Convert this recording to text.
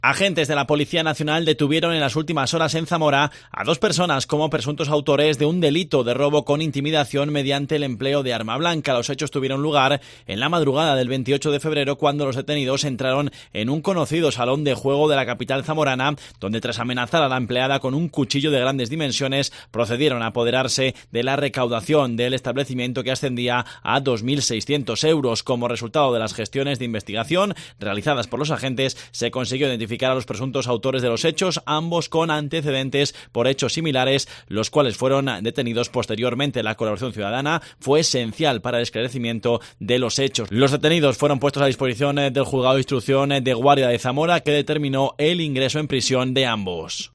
Agentes de la Policía Nacional detuvieron en las últimas horas en Zamora a 2 personas como presuntos autores de un delito de robo con intimidación mediante el empleo de arma blanca. Los hechos tuvieron lugar en la madrugada del 28 de febrero cuando los detenidos entraron en un conocido salón de juego de la capital zamorana, donde tras amenazar a la empleada con un cuchillo de grandes dimensiones procedieron a apoderarse de la recaudación del establecimiento, que ascendía a 2.600 euros. Como resultado de las gestiones de investigación realizadas por los agentes, se consiguió identificar a los presuntos autores de los hechos, ambos con antecedentes por hechos similares, los cuales fueron detenidos posteriormente. La colaboración ciudadana fue esencial para el esclarecimiento de los hechos. Los detenidos fueron puestos a disposición del Juzgado de Instrucción de Guardia de Zamora, que determinó el ingreso en prisión de ambos.